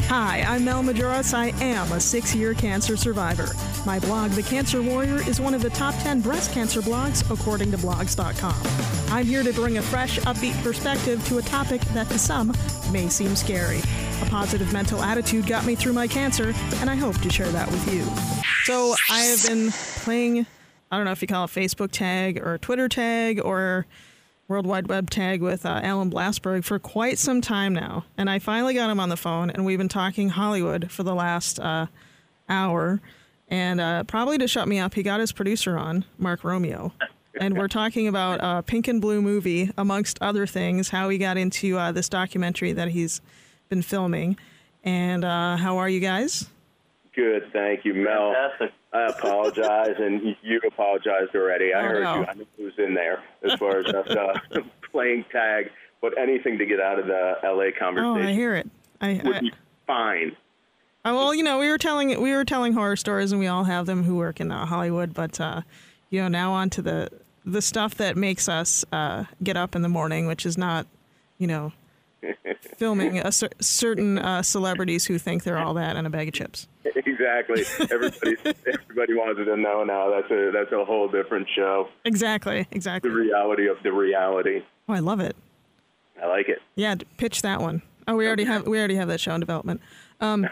Hi, I'm Mel Majoras. I am a 6-year cancer survivor. My blog, The Cancer Warrior, is one of the top 10 breast cancer blogs, according to blogs.com. I'm here to bring a fresh, upbeat perspective to a topic that to some may seem scary. A positive mental attitude got me through my cancer, and I hope to share that with you. So I have been playing, I don't know if you call it Facebook tag or Twitter tag or World Wide Web tag with Alan Blasberg for quite some time now. And I finally got him on the phone, and we've been talking Hollywood for the last hour. And probably to shut me up, he got his producer on, Mark Romeo. And we're talking about a Pink and Blue movie, amongst other things, how he got into this documentary that he's been filming. And how are you guys? Good, thank you, Mel. Fantastic. I apologize, and you apologized already. I heard you. I knew who was in there as far as us playing tag, but anything to get out of the L.A. conversation. Oh, I hear it. Would be fine. Well, you know, we were telling horror stories, and we all have them who work in Hollywood. But you know, now on to the stuff that makes us get up in the morning, which is not, you know, filming certain celebrities who think they're all that and a bag of chips. Exactly. Everybody wants to know now. That's a whole different show. Exactly. The reality of the reality. Oh, I love it. I like it. Yeah, pitch that one. Oh, we already have that show in development. Nice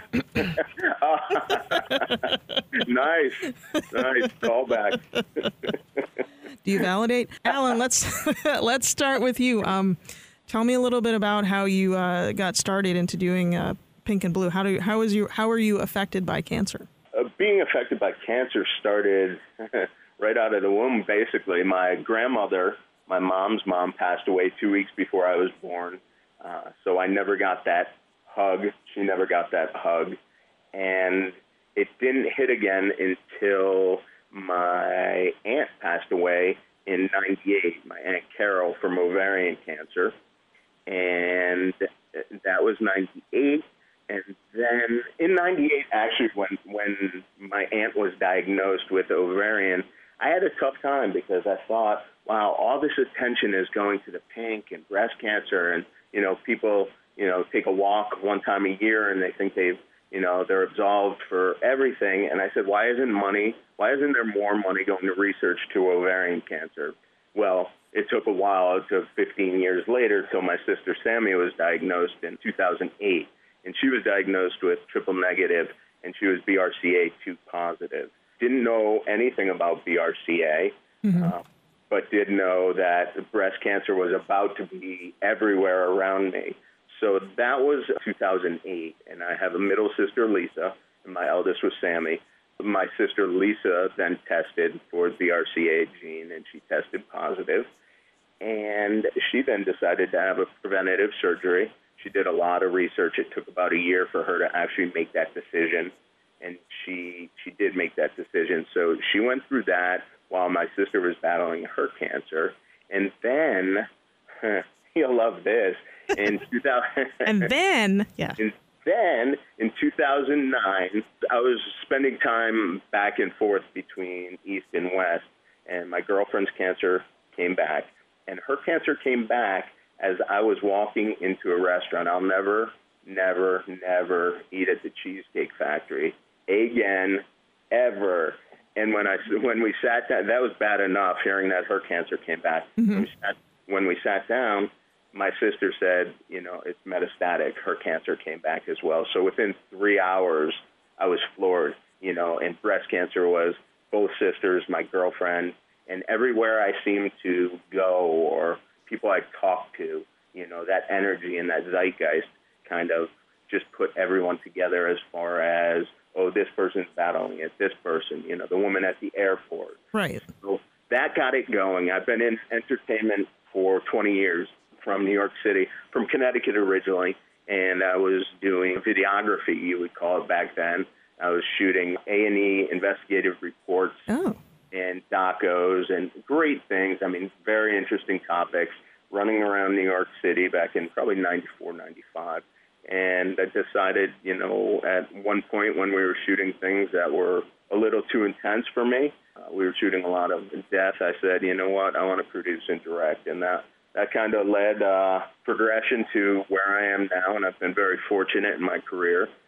callback. Do you validate, Alan? Let's start with you. Tell me a little bit about how you got started into doing Pink and Blue. How are you affected by cancer? Being affected by cancer started right out of the womb. Basically, my grandmother, my mom's mom, passed away 2 weeks before I was born. So I never got that hug. She never got that hug, and it didn't hit again until my aunt passed away in '98. My Aunt Carol, from ovarian cancer. And that was 98. And then in 98, actually, when my aunt was diagnosed with ovarian, I had a tough time because I thought, wow, all this attention is going to the pink and breast cancer. And, you know, people, you know, take a walk one time a year and they think they're absolved for everything. And I said, why isn't there more money going to research to ovarian cancer? Well, it took a while. It took 15 years later till my sister Sammy was diagnosed in 2008. And she was diagnosed with triple negative, and she was BRCA2 positive. Didn't know anything about BRCA, but did know that breast cancer was about to be everywhere around me. So that was 2008, and I have a middle sister, Lisa, and my eldest was Sammy. My sister Lisa then tested for the BRCA gene, and she tested positive. And she then decided to have a preventative surgery. She did a lot of research. It took about a year for her to actually make that decision, and she did make that decision. So she went through that while my sister was battling her cancer. And then, you'll love this, in 2000. And then, yeah. Then, in 2009, I was spending time back and forth between East and West, and my girlfriend's cancer came back. And her cancer came back as I was walking into a restaurant. I'll never, never, never eat at the Cheesecake Factory again, ever. And when we sat down, that was bad enough, hearing that her cancer came back. Mm-hmm. When we sat down, my sister said, you know, it's metastatic. Her cancer came back as well. So within 3 hours, I was floored, you know, and breast cancer was both sisters, my girlfriend, and everywhere I seemed to go or people I talked to, you know, that energy and that zeitgeist kind of just put everyone together as far as, oh, this person's battling it, this person, you know, the woman at the airport. Right. So that got it going. I've been in entertainment for 20 years from New York City, from Connecticut originally, and I was doing videography, you would call it back then. I was shooting A&E investigative reports. Oh. And docos and great things. I mean, very interesting topics, running around New York City back in probably 94, 95. And I decided, you know, at one point when we were shooting things that were a little too intense for me, we were shooting a lot of death. I said, you know what, I want to produce and direct. And that kind of led progression to where I am now. And I've been very fortunate in my career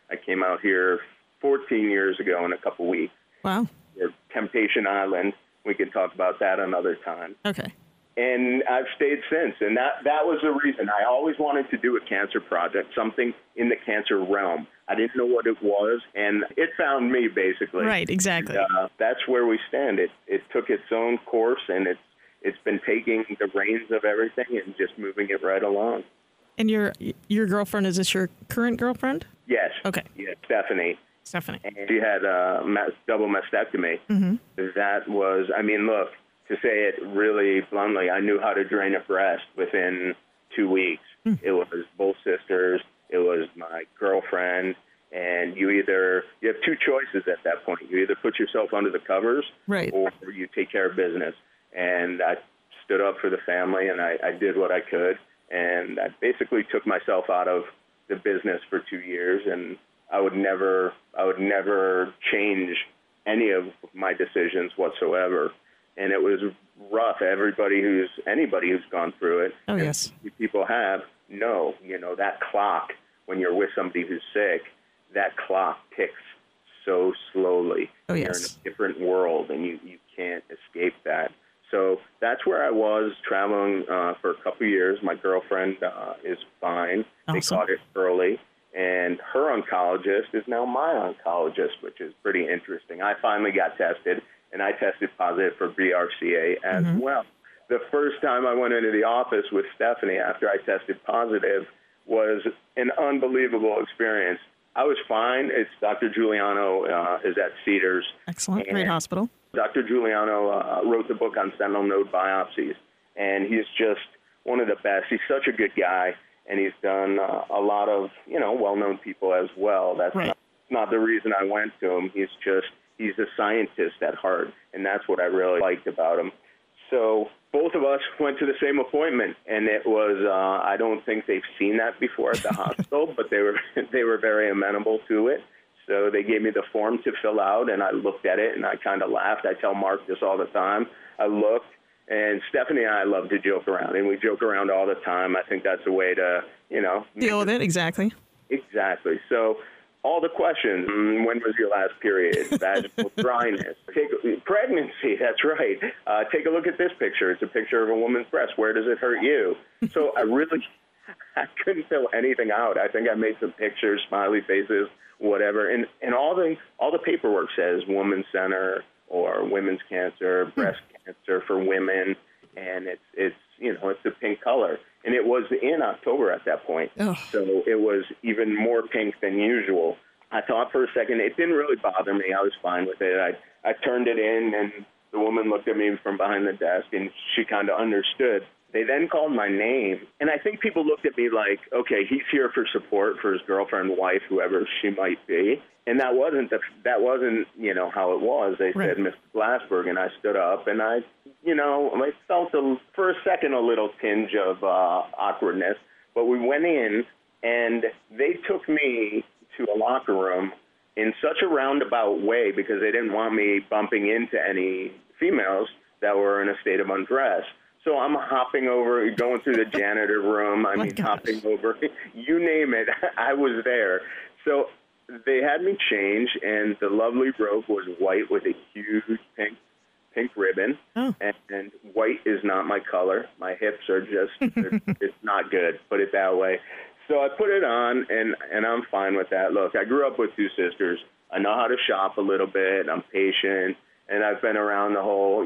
I came out here 14 years ago in a couple weeks. Wow. Or Temptation Island. We could talk about that another time. Okay. And I've stayed since. And that was the reason. I always wanted to do a cancer project, something in the cancer realm. I didn't know what it was, and it found me, basically. Right, exactly. And, that's where we stand. It took its own course, and it's been taking the reins of everything and just moving it right along. And your girlfriend, is this your current girlfriend? Yes. Okay. Yeah, Stephanie. And she had a double mastectomy. Mm-hmm. That was, I mean, look, to say it really bluntly, I knew how to drain a breast within 2 weeks. It was both sisters. It was my girlfriend. And you have two choices at that point. You either put yourself under the covers, right, or you take care of business. And I stood up for the family, and I did what I could. And I basically took myself out of the business for 2 years, and I would never change any of my decisions whatsoever. And it was rough. Anybody who's gone through it, oh yes, people have, that clock, when you're with somebody who's sick, that clock ticks so slowly. Oh yes. You're in a different world, and you can't escape that. So that's where I was traveling for a couple of years. My girlfriend is fine. Awesome. They caught it early. And her oncologist is now my oncologist, which is pretty interesting. I finally got tested, and I tested positive for BRCA as well. The first time I went into the office with Stephanie after I tested positive was an unbelievable experience. I was fine. It's Dr. Giuliano is at Cedars. Excellent. Great hospital. Dr. Giuliano wrote the book on sentinel node biopsies, and he's just one of the best. He's such a good guy, and he's done a lot of, well-known people as well. That's right. not the reason I went to him. He's a scientist at heart, and that's what I really liked about him. So both of us went to the same appointment, and it was, I don't think they've seen that before at the hospital, but they were very amenable to it. So they gave me the form to fill out, and I looked at it, and I kind of laughed. I tell Mark this all the time. I looked, and Stephanie and I love to joke around, and we joke around all the time. I think that's a way to, deal with it, exactly. Exactly. So all the questions, when was your last period, vaginal dryness, pregnancy, that's right. Take a look at this picture. It's a picture of a woman's breast. Where does it hurt you? So I couldn't fill anything out. I think I made some pictures, smiley faces, whatever. And all the paperwork says women's center or women's cancer, breast cancer for women, and it's the pink color. And it was in October at that point. Ugh. So it was even more pink than usual. I thought for a second, it didn't really bother me. I was fine with it. I turned it in, and the woman looked at me from behind the desk, and she kind of understood. They then called my name, and I think people looked at me like, okay, he's here for support for his girlfriend, wife, whoever she might be. And that wasn't how it was. They said, Mr. Glassberg, and I stood up, and I felt for a second a little tinge of awkwardness. But we went in, and they took me to a locker room in such a roundabout way because they didn't want me bumping into any females that were in a state of undress. So I'm hopping over, going through the janitor room. Hopping over, you name it. I was there. So they had me change, and the lovely robe was white with a huge pink ribbon. Oh. And white is not my color. My hips are just, it's not good, put it that way. So I put it on, and I'm fine with that. Look, I grew up with two sisters. I know how to shop a little bit. I'm patient, and I've been around the whole,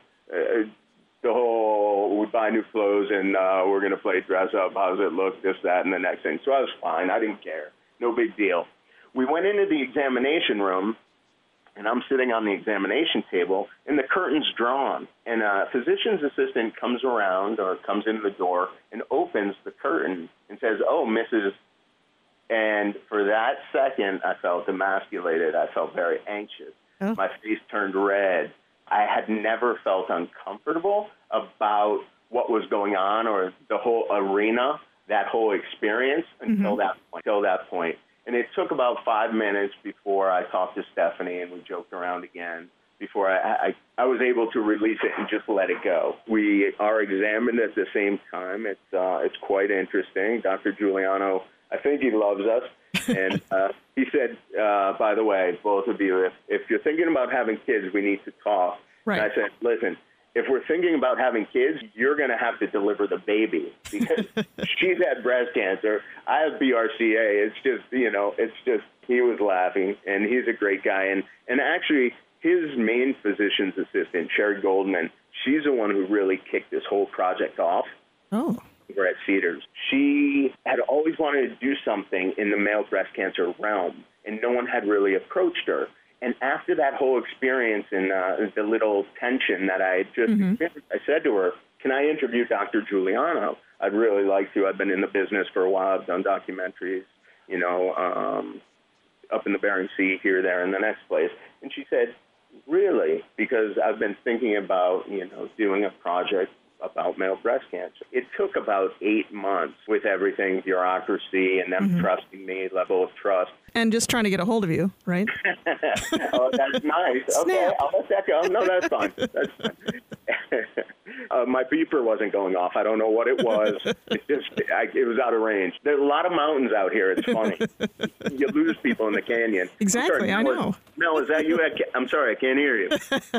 we buy new clothes, and we're going to play dress up. How does it look, this, that, and the next thing. So I was fine. I didn't care. No big deal. We went into the examination room, and I'm sitting on the examination table, and the curtain's drawn. And a physician's assistant comes around or comes into the door and opens the curtain and says, "Oh, Mrs." And for that second, I felt emasculated. I felt very anxious. Oh. My face turned red. I had never felt uncomfortable about what was going on or the whole arena, that whole experience until that point. And it took about 5 minutes before I talked to Stephanie and we joked around again before I was able to release it and just let it go. We are examined at the same time. It's quite interesting. Dr. Giuliano, I think he loves us. And he said, by the way, both of you, if you're thinking about having kids, we need to talk. Right. And I said, listen, if we're thinking about having kids, you're going to have to deliver the baby because she's had breast cancer. I have BRCA. It's just, he was laughing, and he's a great guy. And actually, his main physician's assistant, Sherry Goldman, she's the one who really kicked this whole project off. Oh. Over at Cedars. She had always wanted to do something in the male breast cancer realm, and no one had really approached her. And after that whole experience and the little tension that I had just experienced, I said to her, can I interview Dr. Giuliano? I'd really like to. I've been in the business for a while. I've done documentaries, up in the Bering Sea, here, there, and the next place. And she said, really? Because I've been thinking about, doing a project about male breast cancer. It took about 8 months with everything, bureaucracy, and them trusting me, level of trust. And just trying to get a hold of you, right? Oh, that's nice. Okay, I'll let that go. No, that's fine. That's fine. My beeper wasn't going off. I don't know what it was. It was out of range. There's a lot of mountains out here. It's funny. You lose people in the canyon. Exactly, sorry, I know. Mel, is that you? I'm sorry, I can't hear you.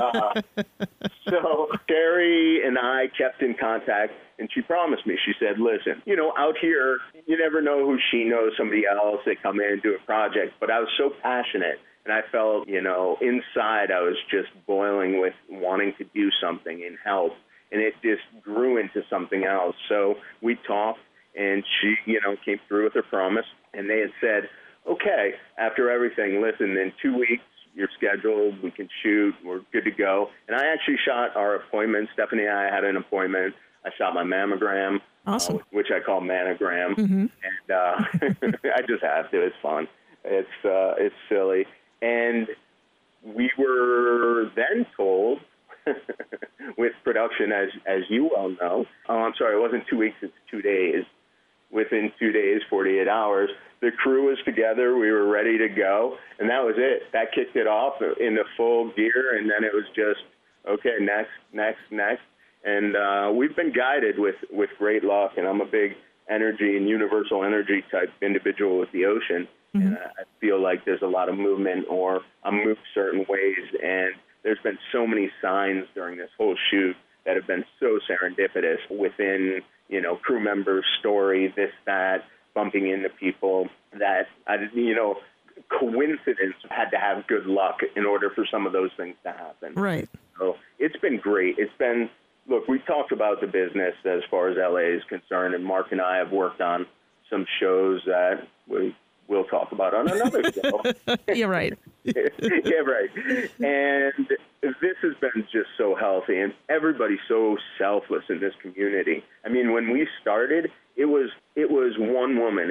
So Sherry and I kept in contact, and she promised me. She said, listen, out here, you never know who she knows, somebody else. They come in and do a project. But I was so passionate. And I felt, inside I was just boiling with wanting to do something and help. And it just grew into something else. So we talked, and she, came through with her promise. And they had said, okay, after everything, listen, in 2 weeks, you're scheduled, we can shoot, we're good to go. And I actually shot our appointment. Stephanie and I had an appointment. I shot my mammogram, awesome. Which I call manogram. And I just have to. It's fun. It's silly. And we were then told, with production, as you well know, I'm sorry, it wasn't 2 weeks, it's 2 days. Within 2 days, 48 hours, the crew was together, we were ready to go, and that was it. That kicked it off in the full gear, and then it was just, okay, next. And we've been guided with great luck, and I'm a big energy and universal energy type individual with the ocean. And I feel like there's a lot of movement, or I'm moved certain ways. And there's been so many signs during this whole shoot that have been so serendipitous within, crew members' story, this, that, bumping into people that, coincidence had to have good luck in order for some of those things to happen. Right. So it's been great. Look, we talked about the business as far as LA is concerned, and Mark and I have worked on some shows that we'll talk about on another show. You're right. Yeah, right. And this has been just so healthy, and everybody's so selfless in this community. I mean, when we started, it was one woman.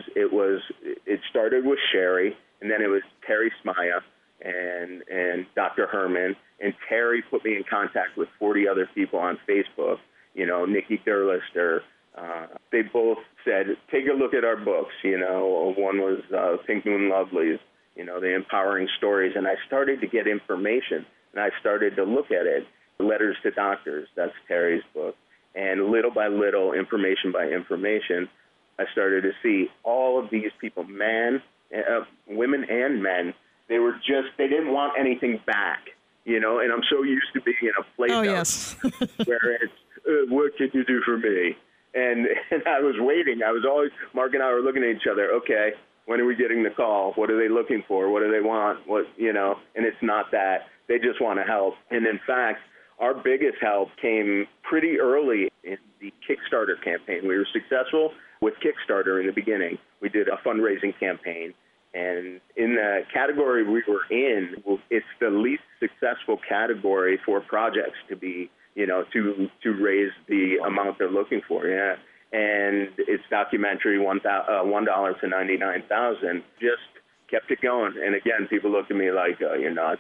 It started with Sherry, and then it was Terry Smaya and Dr. Herman, and Terry put me in contact with 40 other people on Facebook. Nikki Derlister. They both said, take a look at our books. One was Pink Moon Lovelies, the empowering stories. And I started to get information, and I started to look at it. Letters to Doctors, that's Terry's book. And little by little, information by information, I started to see all of these people, women and men, they didn't want anything back, and I'm so used to being in a place where it's, what can you do for me? And I was waiting. Mark and I were looking at each other. Okay, when are we getting the call? What are they looking for? What do they want? And it's not that. They just want to help. And in fact, our biggest help came pretty early in the Kickstarter campaign. We were successful with Kickstarter in the beginning. We did a fundraising campaign. And in the category we were in, it's the least successful category for projects to be, to raise the amount they're looking for. Yeah. And it's documentary, $1 to $99,000, just kept it going. And again, people looked at me like, you're nuts.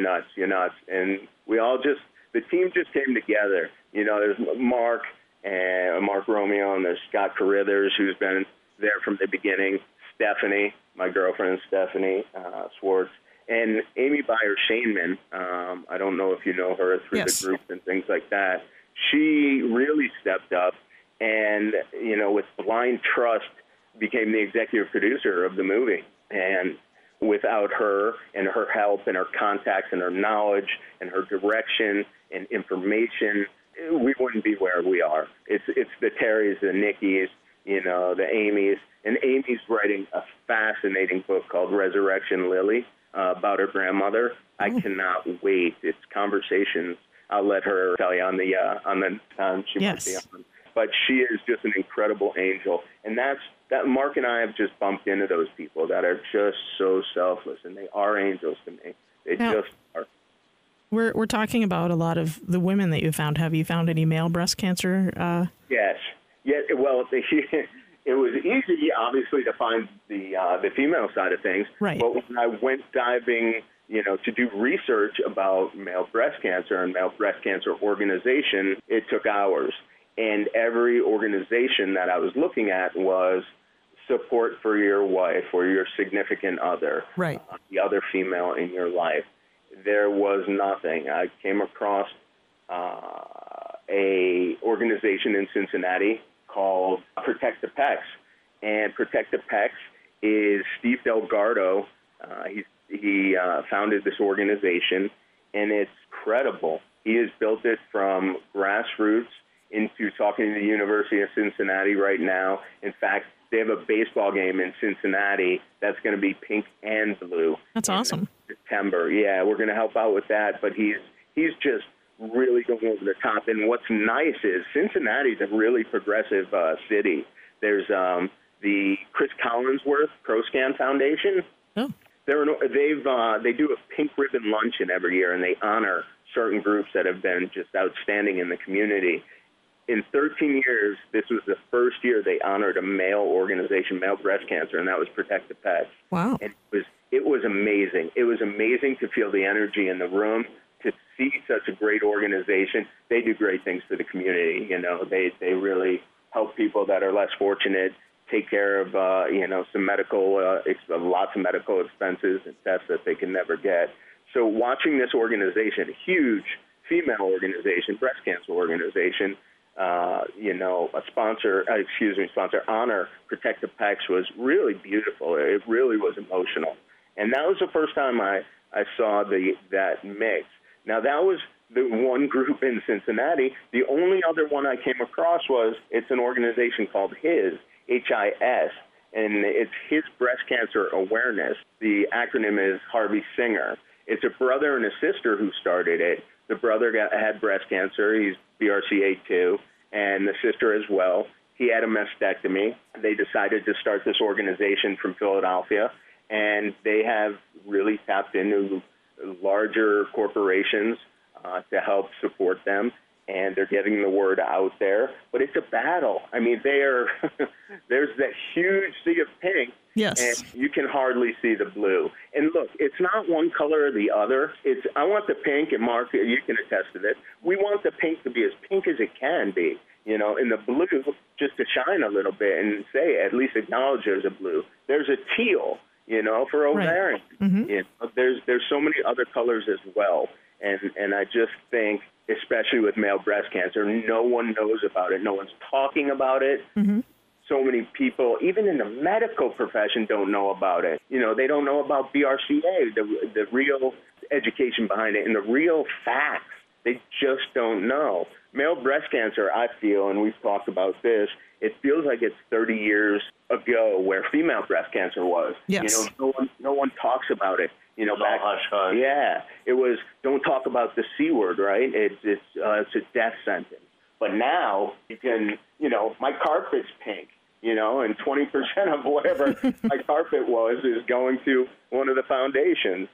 And the team just came together. There's Mark Romeo, and there's Scott Carithers, who's been there from the beginning, Stephanie, my girlfriend, Stephanie Swartz, and Amy Byer-Shainman. I don't know if you know her through the groups and things like that. She really stepped up, and, with blind trust, became the executive producer of the movie. And without her and her help and her contacts and her knowledge and her direction and information, we wouldn't be where we are. It's the Terrys, the Nickys, the Amy's. And Amy's writing a fascinating book called Resurrection Lily about her grandmother. I cannot wait. It's conversations. I'll let her tell you on the time she might be on. But she is just an incredible angel. And that Mark and I have just bumped into those people that are just so selfless, and they are angels to me. They just are. We're talking about a lot of the women that you found. Have you found any male breast cancer? Yes. Yeah. Well, it was easy, obviously, to find the female side of things. Right. But when I went diving, to do research about male breast cancer and male breast cancer organization, it took hours. And every organization that I was looking at was support for your wife or your significant other, right? The other female in your life. There was nothing. I came across a organization in Cincinnati called Protect the Pecs. And Protect the Pecs is Steve Delgardo. He founded this organization, and it's credible. He has built it from grassroots into talking to the University of Cincinnati right now. In fact, they have a baseball game in Cincinnati that's going to be pink and blue. That's awesome. September. Yeah, we're going to help out with that, but he's just really going over the top. And what's nice is Cincinnati's a really progressive city. There's the Chris Collinsworth ProScan Foundation. Oh. They do a pink ribbon luncheon every year, and they honor certain groups that have been just outstanding in the community. In 13 years, this was the first year they honored a male organization, male breast cancer, and that was Protect the Pecs. Wow. And it was amazing. It was amazing to feel the energy in the room, to see such a great organization. They do great things for the community. They really help people that are less fortunate, take care of, some medical, lots of medical expenses and tests that they can never get. So watching this organization, a huge female organization, breast cancer organization, sponsor honor Protect the Pecs was really beautiful. It really was emotional. And that was the first time I saw that mix. Now, that was the one group in Cincinnati. The only other one I came across it's an organization called HIS, H-I-S, and it's His Breast Cancer Awareness. The acronym is Harvey Singer. It's a brother and a sister who started it. The brother had breast cancer. He's BRCA2, and the sister as well. He had a mastectomy. They decided to start this organization from Philadelphia, and they have really tapped into larger corporations to help support them, and they're getting the word out there. But it's a battle. I mean, there's that huge sea of pink, yes, and you can hardly see the blue. And look, it's not one color or the other. I want the pink, and Mark, you can attest to this. We want the pink to be as pink as it can be, and the blue just to shine a little bit and say, at least acknowledge there's a blue. There's a teal, for ovarian. Right. Mm-hmm. There's so many other colors as well. And I just think, especially with male breast cancer, no one knows about it. No one's talking about it. Mm-hmm. So many people, even in the medical profession, don't know about it. They don't know about BRCA, the real education behind it, and the real facts. They just don't know. Male breast cancer, I feel, and we've talked about this, it feels like it's 30 years ago where female breast cancer was. Yes. No one talks about it. Back, hush, hush. Yeah, it was. Don't talk about the C word, right? It's a death sentence. But now you can, my carpet's pink, and 20% of whatever my carpet was is going to one of the foundations.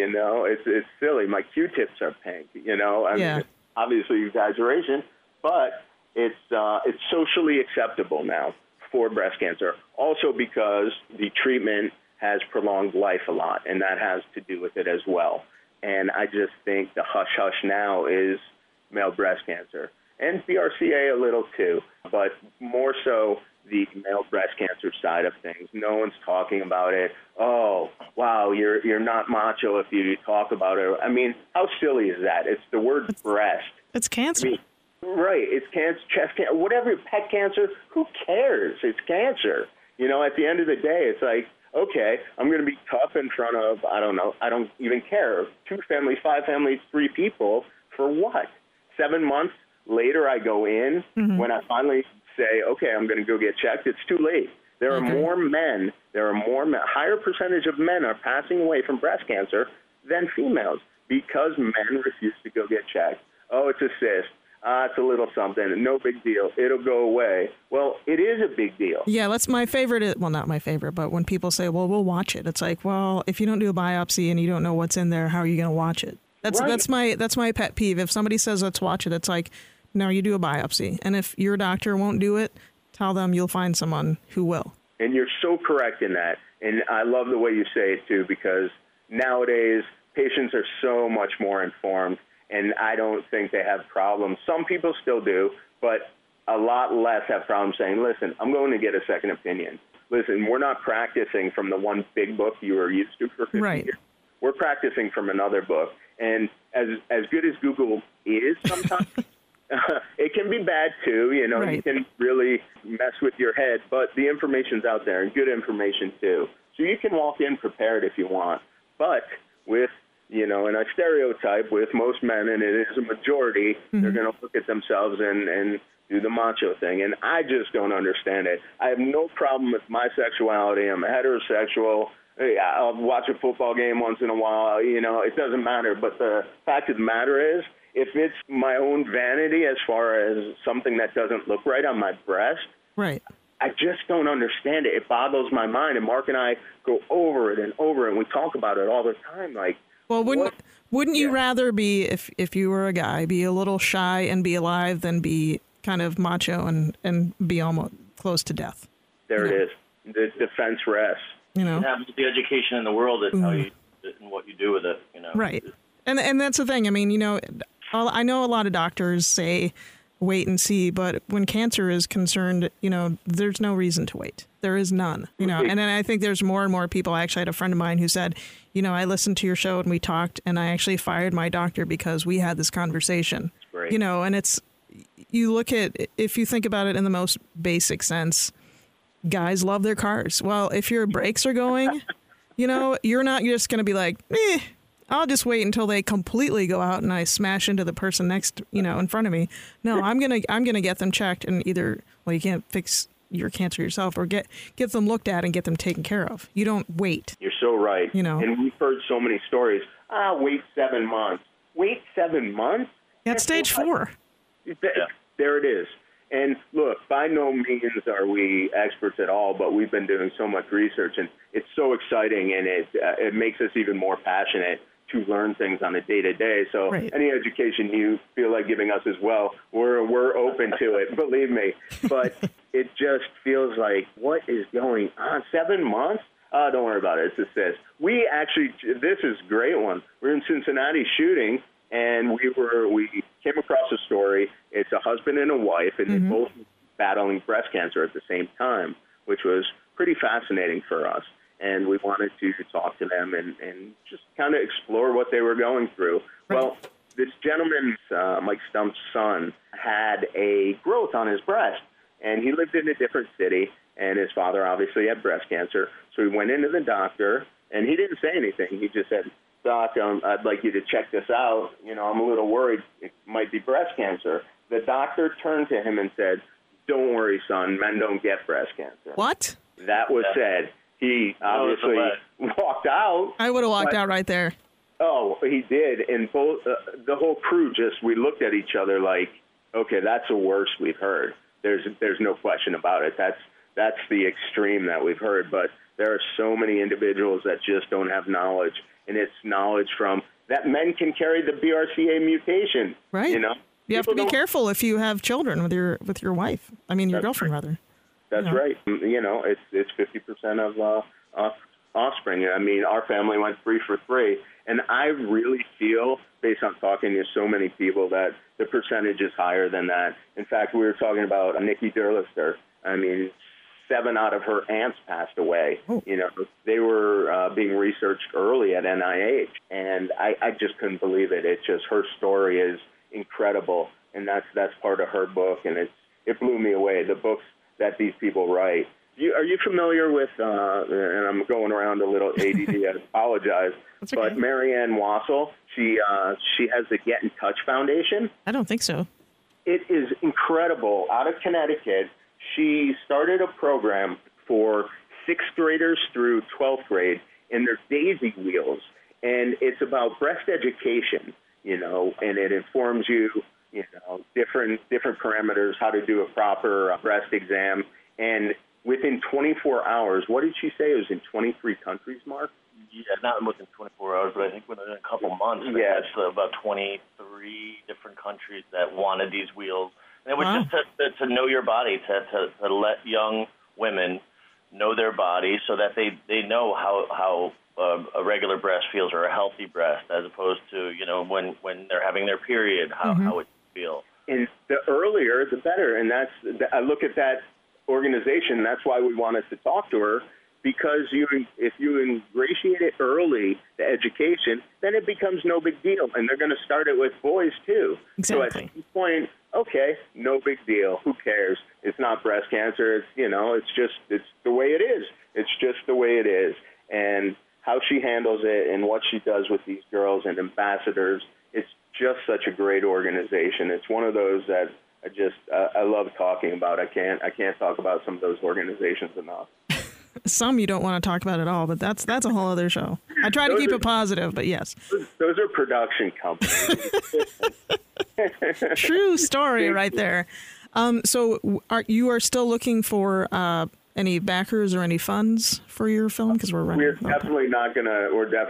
It's silly. My Q-tips are pink. I mean, obviously exaggeration, but it's socially acceptable now for breast cancer. Also because the treatment has prolonged life a lot, and that has to do with it as well. And I just think the hush-hush now is male breast cancer, and BRCA a little too, but more so the male breast cancer side of things. No one's talking about it. Oh, wow, you're not macho if you talk about it. I mean, how silly is that? It's the word breast. It's cancer. I mean, right, it's cancer, chest cancer, whatever, pet cancer, who cares? It's cancer. At the end of the day, it's like, okay, I'm going to be tough in front of, I don't even care, 2 families, 5 families, 3 people, for what? 7 months later, I go in. When I finally say, okay, I'm going to go get checked, it's too late. There are more men, higher percentage of men are passing away from breast cancer than females because men refuse to go get checked. Oh, it's a cyst. It's a little something. No big deal. It'll go away. Well, it is a big deal. Yeah, that's my favorite. Well, not my favorite, but when people say, well, we'll watch it. It's like, well, if you don't do a biopsy and you don't know what's in there, how are you going to watch it? That's my pet peeve. If somebody says, let's watch it, it's like, no, you do a biopsy. And if your doctor won't do it, tell them you'll find someone who will. And you're so correct in that. And I love the way you say it, too, because nowadays patients are so much more informed. And I don't think they have problems. Some people still do, but a lot less have problems saying, listen, I'm going to get a second opinion. Listen, we're not practicing from the one big book you were used to for 50 years. We're practicing from another book. And as good as Google is sometimes, it can be bad, too. You can really mess with your head. But the information's out there, and good information, too. So you can walk in prepared if you want. But with and I stereotype with most men, and it is a majority, they're going to look at themselves and do the macho thing. And I just don't understand it. I have no problem with my sexuality. I'm heterosexual. I'll watch a football game once in a while. It doesn't matter. But the fact of the matter is, if it's my own vanity as far as something that doesn't look right on my breast, right, I just don't understand it. It boggles my mind. And Mark and I go over it and over it, and we talk about it all the time. Like, well, wouldn't you rather be, if you were a guy, be a little shy and be alive than be kind of macho and be almost close to death? There it is. The defense rests. You have the education in the world and how you and what you do with it. Right. And that's the thing. I mean, I know a lot of doctors say wait and see, but when cancer is concerned, there's no reason to wait. There is none, and then I think there's more and more people. I actually had a friend of mine who said, I listened to your show and we talked, and I actually fired my doctor because we had this conversation. Great. And it's, you look at, if you think about it in the most basic sense, guys love their cars. Well, if your brakes are going, you're not just going to be like, I'll just wait until they completely go out and I smash into the person next, in front of me. No, I'm gonna get them checked, and either, well, you can't fix your cancer yourself, or get them looked at and get them taken care of. You don't wait. You're so right. And we've heard so many stories. Wait 7 months. Wait 7 months? That's stage 4. There it is. And look, by no means are we experts at all, but we've been doing so much research, and it's so exciting, and it makes us even more passionate to learn things on a day-to-day. So any education you feel like giving us as well, we're open to it, believe me. But it just feels like, what is going on? 7 months? Don't worry about it. It's a cyst. We actually, this is a great one. We're in Cincinnati shooting, and we came across a story. It's a husband and a wife, and they're both battling breast cancer at the same time, which was pretty fascinating for us. And we wanted to talk to them and just kind of explore what they were going through. Right. Well, this gentleman's, Mike Stump's son, had a growth on his breast, and he lived in a different city, and his father obviously had breast cancer. So he went into the doctor, and he didn't say anything. He just said, Doc, I'd like you to check this out. I'm a little worried it might be breast cancer. The doctor turned to him and said, don't worry, son, men don't get breast cancer. What? That was said. He obviously walked out. I would have walked out right there. Oh, he did. And both the whole crew we looked at each other like, okay, that's the worst we've heard. There's no question about it. That's the extreme that we've heard. But there are so many individuals that just don't have knowledge, and it's knowledge from that men can carry the BRCA mutation. Right. You have to be careful if you have children with your wife. I mean, your girlfriend, rather. That's right. It's 50% of offspring. I mean, our family went 3 for 3, and I really feel, based on talking to so many people, that the percentage is higher than that. In fact, we were talking about Nikki Durlister. I mean, 7 out of her aunts passed away. Oh. They were being researched early at NIH, and I just couldn't believe it. It's just, her story is incredible, and that's part of her book, and it blew me away. The books that these people write, Are you familiar with, and I'm going around a little ADD, I apologize, That's okay. but Marianne Wassel, she has the Get in Touch Foundation. I don't think so. It is incredible. Out of Connecticut, she started a program for 6th graders through 12th grade in their Daisy Wheels, and it's about breast education, and it informs you, different parameters, how to do a proper breast exam, and within 24 hours, what did she say? It was in 23 countries, Mark? Yeah, not within 24 hours, but I think within a couple months, they had about 23 different countries that wanted these wheels. And it was just to know your body, to let young women know their body so that they know how a regular breast feels, or a healthy breast, as opposed to, when they're having their period, how it feels. And the earlier, the better. And I look at that organization, that's why we wanted to talk to her, because if you ingratiate it early, the education, then it becomes no big deal. And they're going to start it with boys, too. Exactly. So at some point, okay, no big deal. Who cares? It's not breast cancer. It's the way it is. It's just the way it is. And how she handles it and what she does with these girls and ambassadors, it's just such a great organization. It's one of those that I love talking about. I can't talk about some of those organizations enough. Some you don't want to talk about at all, but that's a whole other show. I try to keep it positive, but yes. Those are production companies. True story right there. So you are still looking for any backers or any funds for your film? Because we're definitely not gonna.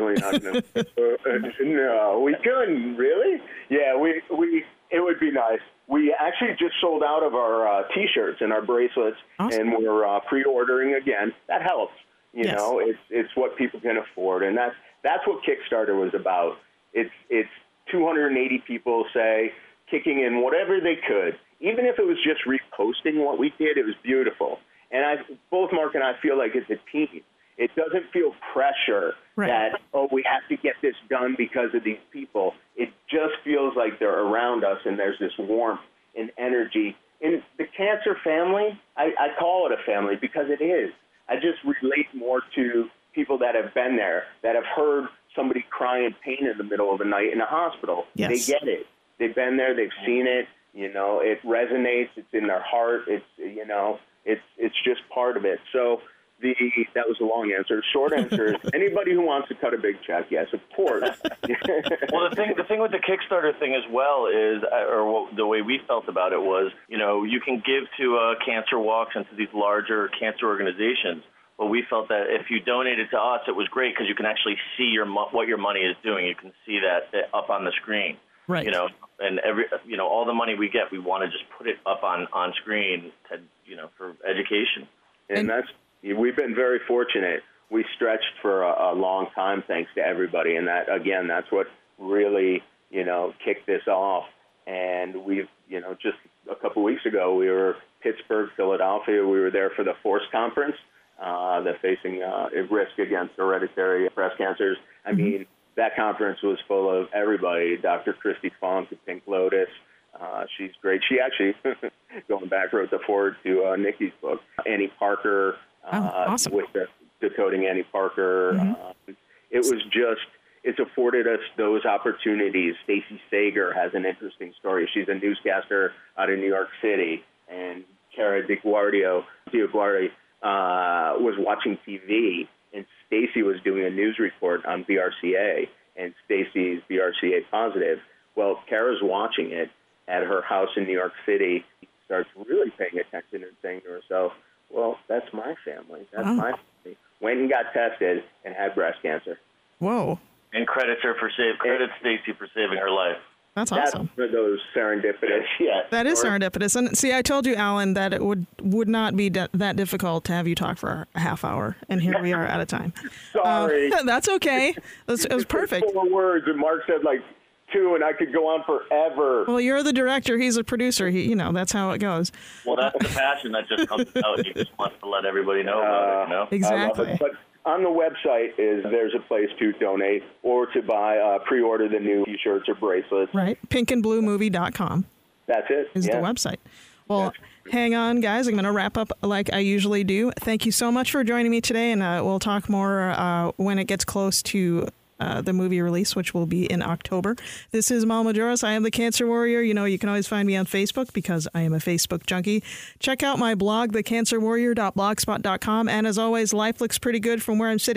No, we couldn't really. Yeah, it would be nice. We actually just sold out of our T-shirts and our bracelets, awesome. And we're pre-ordering again. That helps. You know, it's what people can afford, and that's what Kickstarter was about. It's 280 people, say, kicking in whatever they could, even if it was just reposting what we did. It was beautiful, and both Mark and I feel like it's a team. It doesn't feel pressure that, we have to get this done because of these people. It just feels like they're around us, and there's this warmth and energy. In the cancer family, I call it a family because it is. I just relate more to people that have been there, that have heard somebody cry in pain in the middle of the night in a hospital. Yes. They get it. They've been there. They've seen it. It resonates. It's in their heart. It's just part of it. So that was a long answer. Short answer is anybody who wants to cut a big check, yes, of course. Well, the thing with the Kickstarter thing as well is, the way we felt about it was, you can give to Cancer Walks and to these larger cancer organizations. But we felt that if you donated to us, it was great because you can actually see what your money is doing. You can see that up on the screen. Right. And all the money we get, we want to just put it up on screen to, for education. And we've been very fortunate. We stretched for a long time, thanks to everybody. And that's what really, kicked this off. And we've, just a couple weeks ago, we were Pittsburgh, Philadelphia. We were there for the FORCE conference, the Facing Risk Against Hereditary Breast Cancers. I mean, that conference was full of everybody. Dr. Christy Funk of Pink Lotus. She's great. She actually, going back, wrote the foreword to Nikki's book. Annie Parker, awesome. With the Decoding Annie Parker. It's afforded us those opportunities. Stacey Sager has an interesting story. She's a newscaster out of New York City. And Cara DiGuardi was watching TV, and Stacey was doing a news report on BRCA, and Stacey's BRCA positive. Well, Cara's watching it at her house in New York City, starts really paying attention and saying to herself, well, that's my family. That's my family. Went and got tested and had breast cancer. Whoa. And credit Stacey for saving her life. That's awesome. That's one of those serendipitous. Yeah. That is serendipitous. And see, I told you, Alan, that it would not be that difficult to have you talk for a half hour, and here we are out of time. Sorry. That's okay. It was perfect. 4 words, and Mark said 2, and I could go on forever. Well, you're the director. He's a producer. That's how it goes. Well, that's the passion that just comes out. You just want to let everybody know about it, Exactly. I love it. But on the website there's a place to donate or to buy, pre-order the new T-shirts or bracelets. Right. pinkandbluemovie.com. That's it. Is the website. Well, Hang on, guys. I'm going to wrap up like I usually do. Thank you so much for joining me today, and we'll talk more when it gets close to the movie release, which will be in October. This is Mal Majoras. I am the Cancer Warrior. You know, you can always find me on Facebook because I am a Facebook junkie. Check out my blog, thecancerwarrior.blogspot.com. And as always, life looks pretty good from where I'm sitting.